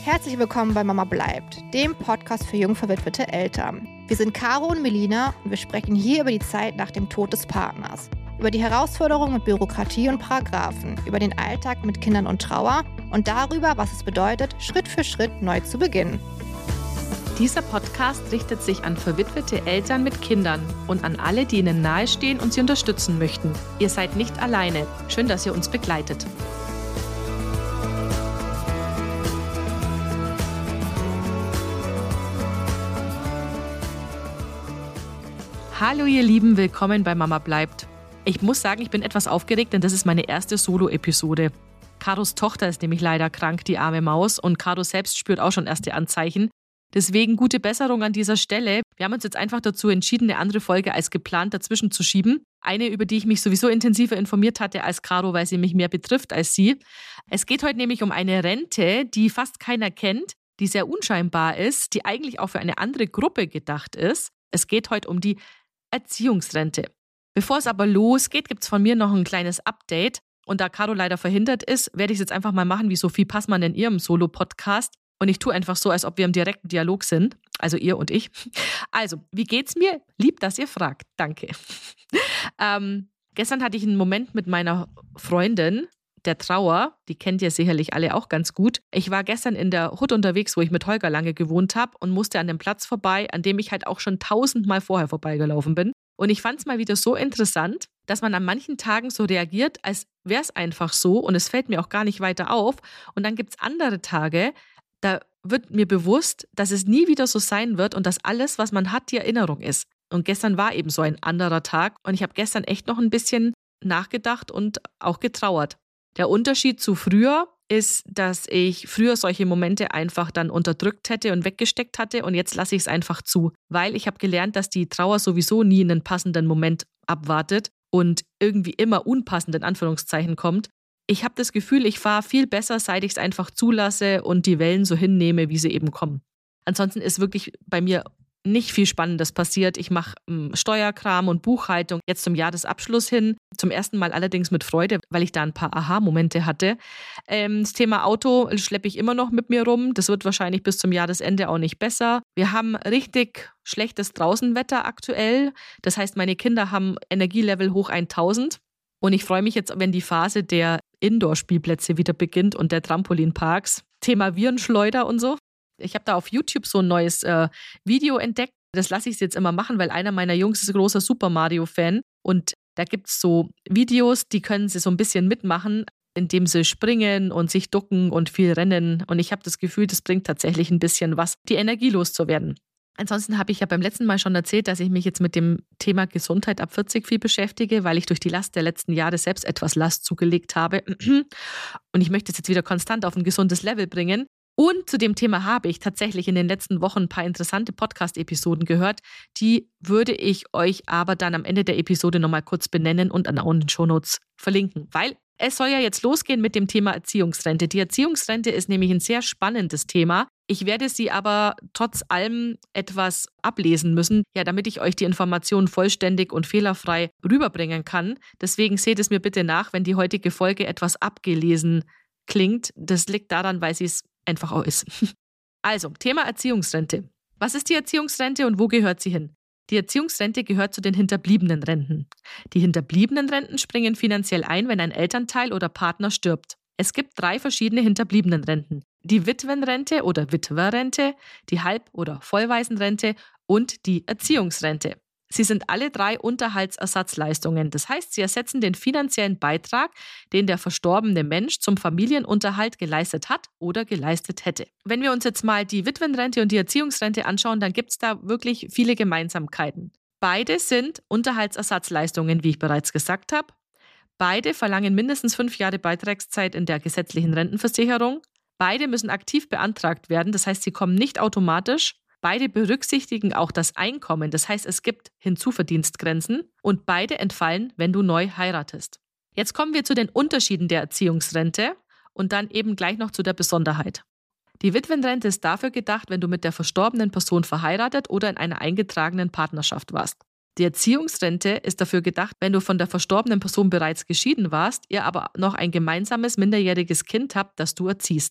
Herzlich willkommen bei Mama bleibt, dem Podcast für jung verwitwete Eltern. Wir sind Caro und Melina und wir sprechen hier über die Zeit nach dem Tod des Partners, über die Herausforderungen mit Bürokratie und Paragraphen, über den Alltag mit Kindern und Trauer und darüber, was es bedeutet, Schritt für Schritt neu zu beginnen. Dieser Podcast richtet sich an verwitwete Eltern mit Kindern und an alle, die ihnen nahestehen und sie unterstützen möchten. Ihr seid nicht alleine. Schön, dass ihr uns begleitet. Hallo ihr Lieben, willkommen bei Mama bleibt. Ich muss sagen, ich bin etwas aufgeregt, denn das ist meine erste Solo-Episode. Caros Tochter ist nämlich leider krank, die arme Maus, und Caro selbst spürt auch schon erste Anzeichen. Deswegen gute Besserung an dieser Stelle. Wir haben uns jetzt einfach dazu entschieden, eine andere Folge als geplant dazwischen zu schieben. Eine, über die ich mich sowieso intensiver informiert hatte als Caro, weil sie mich mehr betrifft als sie. Es geht heute nämlich um eine Rente, die fast keiner kennt, die sehr unscheinbar ist, die eigentlich auch für eine andere Gruppe gedacht ist. Es geht heute um die Erziehungsrente. Bevor es aber losgeht, gibt es von mir noch ein kleines Update. Und da Caro leider verhindert ist, werde ich es jetzt einfach mal machen wie Sophie Passmann in ihrem Solo-Podcast. Und ich tue einfach so, als ob wir im direkten Dialog sind. Also ihr und ich. Also, wie geht's mir? Lieb, dass ihr fragt. Danke. Gestern hatte ich einen Moment mit meiner Freundin der Trauer. Die kennt ihr sicherlich alle auch ganz gut. Ich war gestern in der Hut unterwegs, wo ich mit Holger lange gewohnt habe und musste an dem Platz vorbei, an dem ich halt auch schon 1000-mal vorher vorbeigelaufen bin. Und ich fand es mal wieder so interessant, dass man an manchen Tagen so reagiert, als wäre es einfach so und es fällt mir auch gar nicht weiter auf. Und dann gibt es andere Tage, da wird mir bewusst, dass es nie wieder so sein wird und dass alles, was man hat, die Erinnerung ist. Und gestern war eben so ein anderer Tag und ich habe gestern echt noch ein bisschen nachgedacht und auch getrauert. Der Unterschied zu früher ist, dass ich früher solche Momente einfach dann unterdrückt hätte und weggesteckt hatte und jetzt lasse ich es einfach zu, weil ich habe gelernt, dass die Trauer sowieso nie einen passenden Moment abwartet und irgendwie immer unpassend in Anführungszeichen kommt. Ich habe das Gefühl, ich fahre viel besser, seit ich es einfach zulasse und die Wellen so hinnehme, wie sie eben kommen. Ansonsten ist wirklich bei mir nicht viel Spannendes passiert. Ich mache Steuerkram und Buchhaltung jetzt zum Jahresabschluss hin. Zum ersten Mal allerdings mit Freude, weil ich da ein paar Aha-Momente hatte. Das Thema Auto schleppe ich immer noch mit mir rum. Das wird wahrscheinlich bis zum Jahresende auch nicht besser. Wir haben richtig schlechtes Draußenwetter aktuell. Das heißt, meine Kinder haben Energielevel hoch 1000. Und ich freue mich jetzt, wenn die Phase der Indoor-Spielplätze wieder beginnt und der Trampolinparks. Thema Virenschleuder und so. Ich habe da auf YouTube so ein neues Video entdeckt. Das lasse ich jetzt immer machen, weil einer meiner Jungs ist ein großer Super Mario-Fan. Und da gibt es so Videos, die können sie so ein bisschen mitmachen, indem sie springen und sich ducken und viel rennen. Und ich habe das Gefühl, das bringt tatsächlich ein bisschen was, die Energie loszuwerden. Ansonsten habe ich ja beim letzten Mal schon erzählt, dass ich mich jetzt mit dem Thema Gesundheit ab 40 viel beschäftige, weil ich durch die Last der letzten Jahre selbst etwas Last zugelegt habe. Und ich möchte es jetzt wieder konstant auf ein gesundes Level bringen. Und zu dem Thema habe ich tatsächlich in den letzten Wochen ein paar interessante Podcast-Episoden gehört. Die würde ich euch aber dann am Ende der Episode nochmal kurz benennen und an den Shownotes verlinken. Weil es soll ja jetzt losgehen mit dem Thema Erziehungsrente. Die Erziehungsrente ist nämlich ein sehr spannendes Thema. Ich werde sie aber trotz allem etwas ablesen müssen, ja, damit ich euch die Informationen vollständig und fehlerfrei rüberbringen kann. Deswegen seht es mir bitte nach, wenn die heutige Folge etwas abgelesen klingt. Das liegt daran, weil sie es einfach auch ist. Also, Thema Erziehungsrente. Was ist die Erziehungsrente und wo gehört sie hin? Die Erziehungsrente gehört zu den hinterbliebenen Renten. Die hinterbliebenen Renten springen finanziell ein, wenn ein Elternteil oder Partner stirbt. Es gibt 3 verschiedene hinterbliebenen Renten. Die Witwenrente oder Witwerrente, die Halb- oder Vollwaisenrente und die Erziehungsrente. Sie sind alle 3 Unterhaltsersatzleistungen. Das heißt, sie ersetzen den finanziellen Beitrag, den der verstorbene Mensch zum Familienunterhalt geleistet hat oder geleistet hätte. Wenn wir uns jetzt mal die Witwenrente und die Erziehungsrente anschauen, dann gibt es da wirklich viele Gemeinsamkeiten. Beide sind Unterhaltsersatzleistungen, wie ich bereits gesagt habe. Beide verlangen mindestens 5 Jahre Beitragszeit in der gesetzlichen Rentenversicherung. Beide müssen aktiv beantragt werden, das heißt, sie kommen nicht automatisch. Beide berücksichtigen auch das Einkommen, das heißt, es gibt Hinzuverdienstgrenzen und beide entfallen, wenn du neu heiratest. Jetzt kommen wir zu den Unterschieden der Erziehungsrente und dann eben gleich noch zu der Besonderheit. Die Witwenrente ist dafür gedacht, wenn du mit der verstorbenen Person verheiratet oder in einer eingetragenen Partnerschaft warst. Die Erziehungsrente ist dafür gedacht, wenn du von der verstorbenen Person bereits geschieden warst, ihr aber noch ein gemeinsames minderjähriges Kind habt, das du erziehst.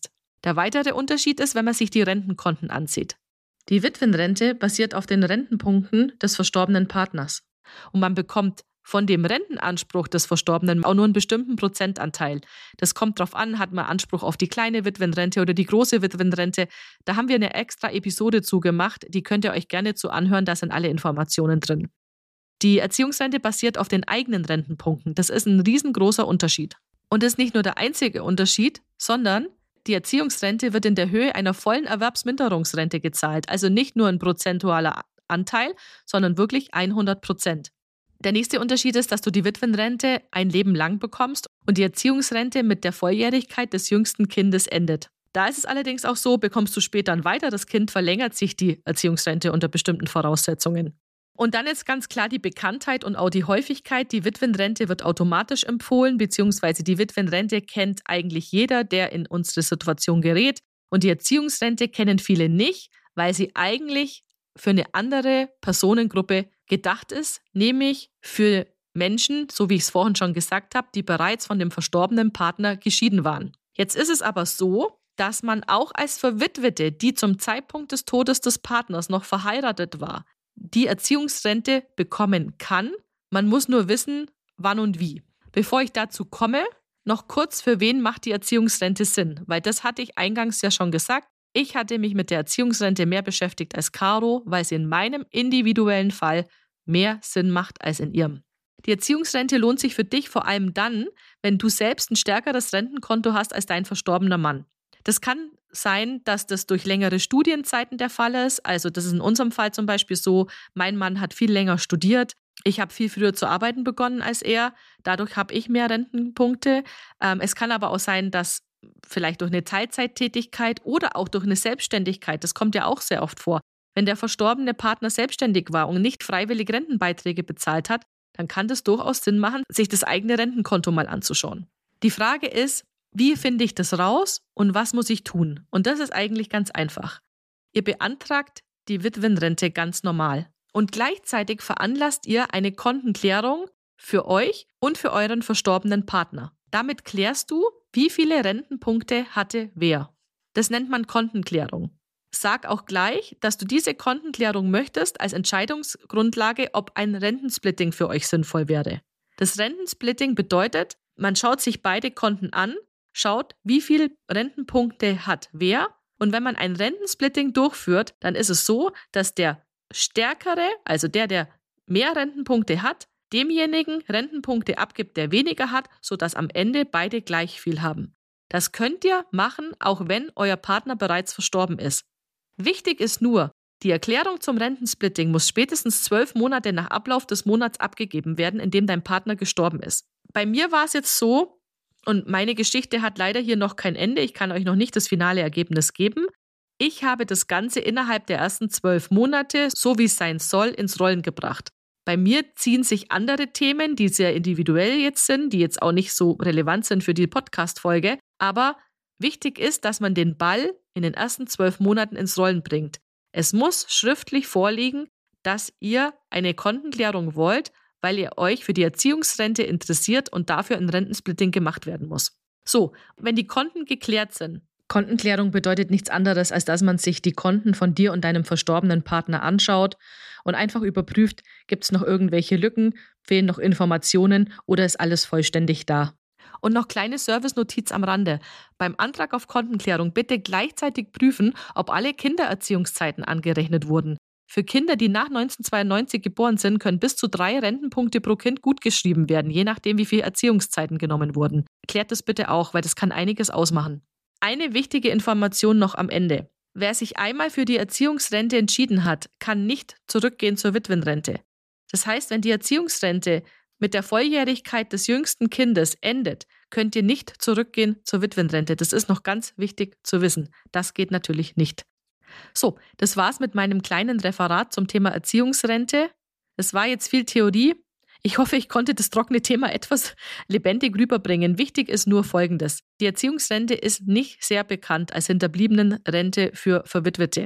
Der weitere Unterschied ist, wenn man sich die Rentenkonten ansieht. Die Witwenrente basiert auf den Rentenpunkten des verstorbenen Partners. Und man bekommt von dem Rentenanspruch des Verstorbenen auch nur einen bestimmten Prozentanteil. Das kommt darauf an, hat man Anspruch auf die kleine Witwenrente oder die große Witwenrente. Da haben wir eine extra Episode zugemacht, die könnt ihr euch gerne zu anhören, da sind alle Informationen drin. Die Erziehungsrente basiert auf den eigenen Rentenpunkten. Das ist ein riesengroßer Unterschied. Und das ist nicht nur der einzige Unterschied, sondern die Erziehungsrente wird in der Höhe einer vollen Erwerbsminderungsrente gezahlt. Also nicht nur ein prozentualer Anteil, sondern wirklich 100%. Der nächste Unterschied ist, dass du die Witwenrente ein Leben lang bekommst und die Erziehungsrente mit der Volljährigkeit des jüngsten Kindes endet. Da ist es allerdings auch so, bekommst du später ein weiteres Kind, verlängert sich die Erziehungsrente unter bestimmten Voraussetzungen. Und dann ist ganz klar die Bekanntheit und auch die Häufigkeit. Die Witwenrente wird automatisch empfohlen, beziehungsweise die Witwenrente kennt eigentlich jeder, der in unsere Situation gerät. Und die Erziehungsrente kennen viele nicht, weil sie eigentlich für eine andere Personengruppe gedacht ist, nämlich für Menschen, so wie ich es vorhin schon gesagt habe, die bereits von dem verstorbenen Partner geschieden waren. Jetzt ist es aber so, dass man auch als Verwitwete, die zum Zeitpunkt des Todes des Partners noch verheiratet war, die Erziehungsrente bekommen kann. Man muss nur wissen, wann und wie. Bevor ich dazu komme, noch kurz, für wen macht die Erziehungsrente Sinn? Weil das hatte ich eingangs ja schon gesagt. Ich hatte mich mit der Erziehungsrente mehr beschäftigt als Caro, weil sie in meinem individuellen Fall mehr Sinn macht als in ihrem. Die Erziehungsrente lohnt sich für dich vor allem dann, wenn du selbst ein stärkeres Rentenkonto hast als dein verstorbener Mann. Das kann sein, dass das durch längere Studienzeiten der Fall ist. Also das ist in unserem Fall zum Beispiel so, mein Mann hat viel länger studiert. Ich habe viel früher zu arbeiten begonnen als er. Dadurch habe ich mehr Rentenpunkte. Es kann aber auch sein, dass vielleicht durch eine Teilzeittätigkeit oder auch durch eine Selbstständigkeit, das kommt ja auch sehr oft vor, wenn der verstorbene Partner selbstständig war und nicht freiwillig Rentenbeiträge bezahlt hat, dann kann das durchaus Sinn machen, sich das eigene Rentenkonto mal anzuschauen. Die Frage ist, wie finde ich das raus und was muss ich tun? Und das ist eigentlich ganz einfach. Ihr beantragt die Witwenrente ganz normal und gleichzeitig veranlasst ihr eine Kontenklärung für euch und für euren verstorbenen Partner. Damit klärst du, wie viele Rentenpunkte hatte wer. Das nennt man Kontenklärung. Sag auch gleich, dass du diese Kontenklärung möchtest als Entscheidungsgrundlage, ob ein Rentensplitting für euch sinnvoll wäre. Das Rentensplitting bedeutet, man schaut sich beide Konten an, schaut, wie viele Rentenpunkte hat wer. Und wenn man ein Rentensplitting durchführt, dann ist es so, dass der Stärkere, also der mehr Rentenpunkte hat, demjenigen Rentenpunkte abgibt, der weniger hat, sodass am Ende beide gleich viel haben. Das könnt ihr machen, auch wenn euer Partner bereits verstorben ist. Wichtig ist nur, die Erklärung zum Rentensplitting muss spätestens 12 Monate nach Ablauf des Monats abgegeben werden, in dem dein Partner gestorben ist. Bei mir war es jetzt so, und meine Geschichte hat leider hier noch kein Ende, ich kann euch noch nicht das finale Ergebnis geben. Ich habe das Ganze innerhalb der ersten 12 Monate, so wie es sein soll, ins Rollen gebracht. Bei mir ziehen sich andere Themen, die sehr individuell jetzt sind, die jetzt auch nicht so relevant sind für die Podcast-Folge, aber wichtig ist, dass man den Ball in den ersten 12 Monaten ins Rollen bringt. Es muss schriftlich vorliegen, dass ihr eine Kontenklärung wollt, weil ihr euch für die Erziehungsrente interessiert und dafür ein Rentensplitting gemacht werden muss. So, wenn die Konten geklärt sind. Kontenklärung bedeutet nichts anderes, als dass man sich die Konten von dir und deinem verstorbenen Partner anschaut und einfach überprüft, gibt es noch irgendwelche Lücken, fehlen noch Informationen oder ist alles vollständig da. Und noch kleine Service-Notiz am Rande. Beim Antrag auf Kontenklärung bitte gleichzeitig prüfen, ob alle Kindererziehungszeiten angerechnet wurden. Für Kinder, die nach 1992 geboren sind, können bis zu 3 Rentenpunkte pro Kind gutgeschrieben werden, je nachdem, wie viele Erziehungszeiten genommen wurden. Klärt das bitte auch, weil das kann einiges ausmachen. Eine wichtige Information noch am Ende. Wer sich einmal für die Erziehungsrente entschieden hat, kann nicht zurückgehen zur Witwenrente. Das heißt, wenn die Erziehungsrente mit der Volljährigkeit des jüngsten Kindes endet, könnt ihr nicht zurückgehen zur Witwenrente. Das ist noch ganz wichtig zu wissen. Das geht natürlich nicht. So, das war's mit meinem kleinen Referat zum Thema Erziehungsrente. Es war jetzt viel Theorie. Ich hoffe, ich konnte das trockene Thema etwas lebendig rüberbringen. Wichtig ist nur Folgendes. Die Erziehungsrente ist nicht sehr bekannt als Hinterbliebenenrente für Verwitwete.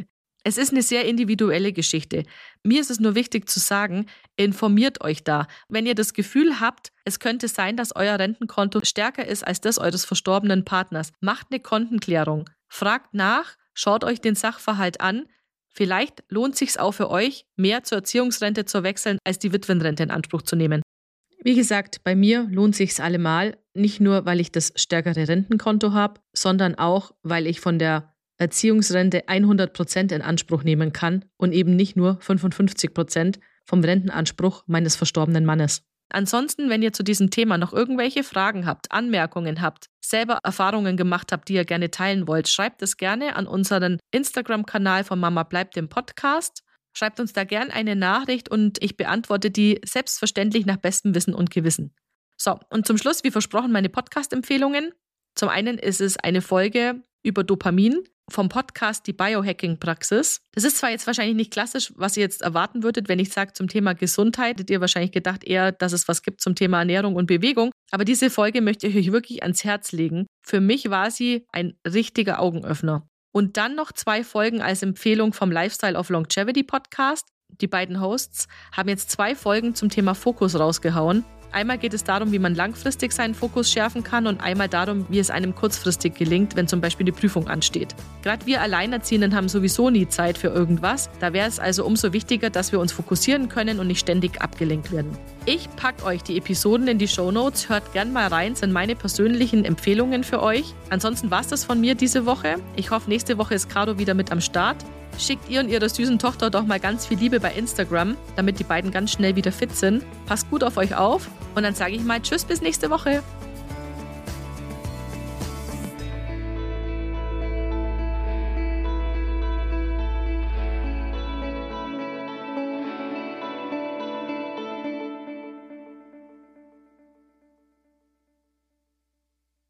Es ist eine sehr individuelle Geschichte. Mir ist es nur wichtig zu sagen, informiert euch da. Wenn ihr das Gefühl habt, es könnte sein, dass euer Rentenkonto stärker ist als das eures verstorbenen Partners, macht eine Kontenklärung. Fragt nach, schaut euch den Sachverhalt an. Vielleicht lohnt es sich auch für euch, mehr zur Erziehungsrente zu wechseln, als die Witwenrente in Anspruch zu nehmen. Wie gesagt, bei mir lohnt es sich allemal, nicht nur, weil ich das stärkere Rentenkonto habe, sondern auch, weil ich von der Erziehungsrente 100% in Anspruch nehmen kann und eben nicht nur 55% vom Rentenanspruch meines verstorbenen Mannes. Ansonsten, wenn ihr zu diesem Thema noch irgendwelche Fragen habt, Anmerkungen habt, selber Erfahrungen gemacht habt, die ihr gerne teilen wollt, schreibt es gerne an unseren Instagram-Kanal von Mama bleibt dem Podcast. Schreibt uns da gerne eine Nachricht und ich beantworte die selbstverständlich nach bestem Wissen und Gewissen. So, und zum Schluss, wie versprochen, meine Podcast-Empfehlungen. Zum einen ist es eine Folge über Dopamin vom Podcast Die Biohacking-Praxis. Das ist zwar jetzt wahrscheinlich nicht klassisch, was ihr jetzt erwarten würdet, wenn ich sage zum Thema Gesundheit. Hättet ihr wahrscheinlich gedacht eher, dass es was gibt zum Thema Ernährung und Bewegung. Aber diese Folge möchte ich euch wirklich ans Herz legen. Für mich war sie ein richtiger Augenöffner. Und dann noch 2 Folgen als Empfehlung vom Lifestyle of Longevity Podcast. Die beiden Hosts haben jetzt 2 Folgen zum Thema Fokus rausgehauen. Einmal geht es darum, wie man langfristig seinen Fokus schärfen kann und einmal darum, wie es einem kurzfristig gelingt, wenn zum Beispiel eine Prüfung ansteht. Gerade wir Alleinerziehenden haben sowieso nie Zeit für irgendwas. Da wäre es also umso wichtiger, dass wir uns fokussieren können und nicht ständig abgelenkt werden. Ich packe euch die Episoden in die Shownotes. Hört gern mal rein, sind meine persönlichen Empfehlungen für euch. Ansonsten war es das von mir diese Woche. Ich hoffe, nächste Woche ist Caro wieder mit am Start. Schickt ihr und ihrer süßen Tochter doch mal ganz viel Liebe bei Instagram, damit die beiden ganz schnell wieder fit sind. Passt gut auf euch auf und dann sage ich mal Tschüss bis nächste Woche.